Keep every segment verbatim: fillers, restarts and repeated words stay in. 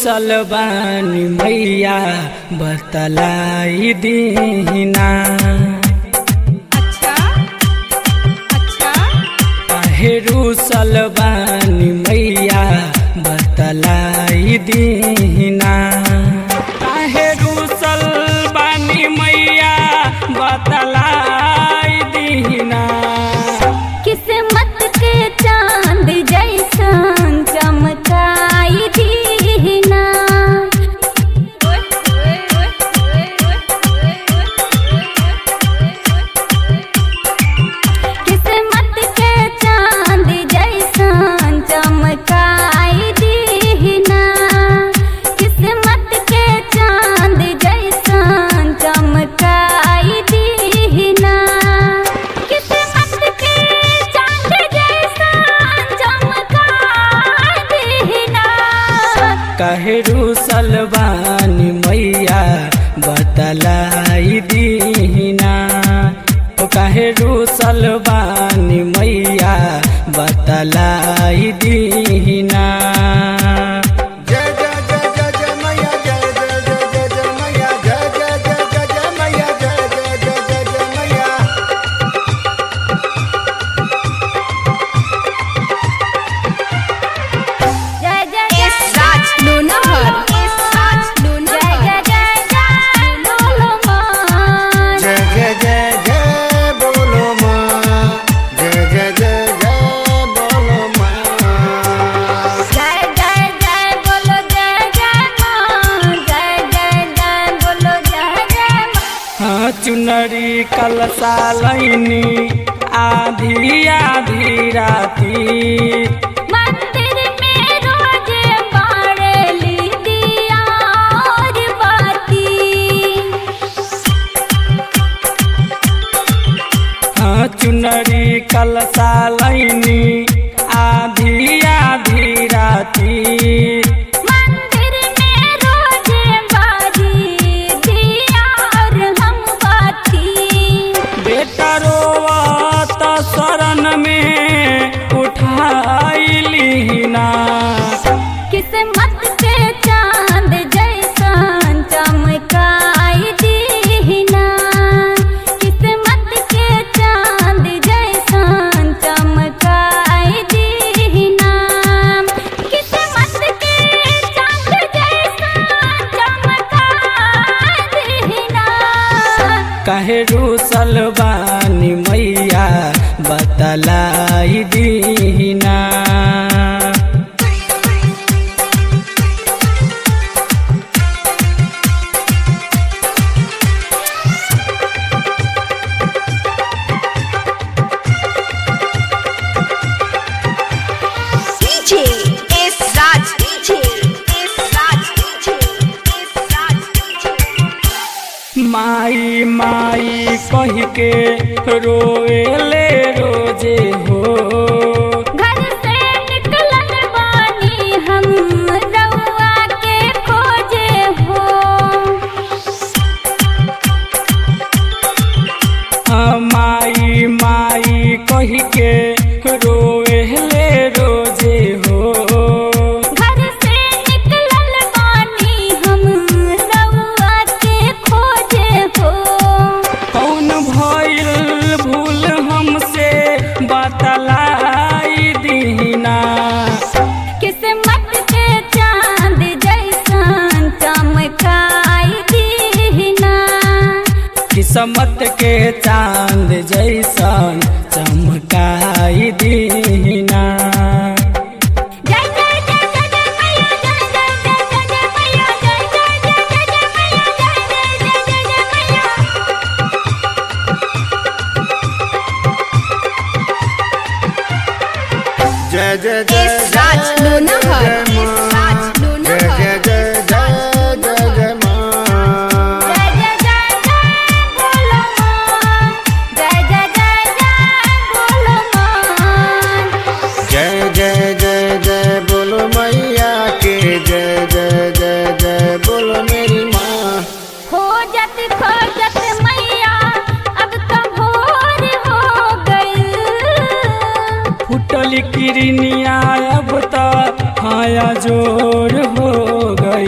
रूसल बानी मैया बतलाई दीना। अच्छा अच्छा काहे रूसल बानी मैया बतलाई दीना। काहे रूसल बानी मैया बतलाई दीना। किस्मत के चांद जैसन चमकाई दीना। किस्मत के चांद जैसन चमकाई दीना। किस्मत के चांद जैसन चमकाई दीना। किस्मत के चांद जैसन चमकाई दीना। काहे रूसल बानी मैया बतलाई दीना। ओ काहे रूसल बानी मैया बतलाई दीना। जय जय जय जय जय मैया जय जय जय जय जय मैया जय जय जय जय जय मैया जय जय जय जय जय मैया। जय जय एस राज लोनाहर एस राज लोनाहर जय जय जय बोलो मां। जय जय जय जय बोलो माँ जय जय जय जय बोलो माँ। जय जय जय बोलो जय जय मां। जय जय जय बोलो जय जय मां। हाँ चुनरी कलसा लैनी आधी आधी राती। मंदिर में रोज बारेली दिया और बाती। हाँ चुनरी कलसा लैनी आधी आधी राती। मंदिर में रोज बाजी दिया और हम बाती। बेटा रोवत शरण में उठाई लीना। किस्मत के चांद जैसन चमकाई दीना। किस्मत के चांद जैसन चमकाई दीना। किस्मत के चांद जैसन चमकाई दीना। काहे रूसल बानी मैया बतलाई दीना। DJ S Raj DJ S Raj DJ S Raj DJ. माई माई कह के रोएले रोजे हो। घर से निकलल बानी हम रउआ के खोजे हो। हाँ माई माई कह के रोएले रोजे हो। घर से निकलल बानी हम रउआ के खोजे हो। कौन भइल भूल हमसे बतलाई दीना। किस्मत के चांद जैसन चमकाई दीना। किस्मत के चांद जैसन चमकाई दीना। जय जय जय जय जय मैया जय जय जय जय जय मैया जय जय जय जय जय मैया जय जय जय जय जय मैया। जय जय जय एस राज लोनाहर एस राज जय लोनाहर जय जय जय जय जय माँ। जय जय जय जय बोलो मां। जय जय जय जय बोलो मां। जय जय जय जय बोलो मैया के जय जय जय जय बोलो मेरी माँ। खोजत खोजत मैया अब तो भोर हो गई। फुटल किरनिया अब तो हाया जोर हो गई।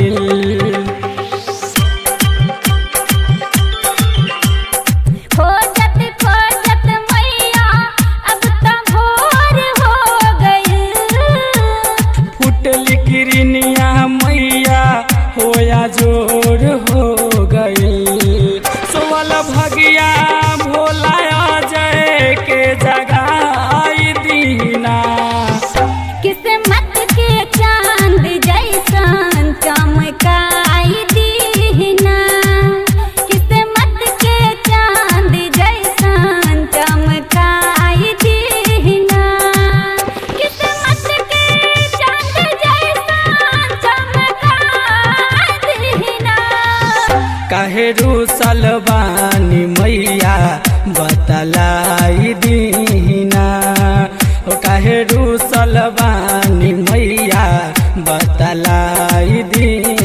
काहे रूसल बानी मैया बतलाई दीना हो काहे रूसल बानी मैया बतलाई दीना।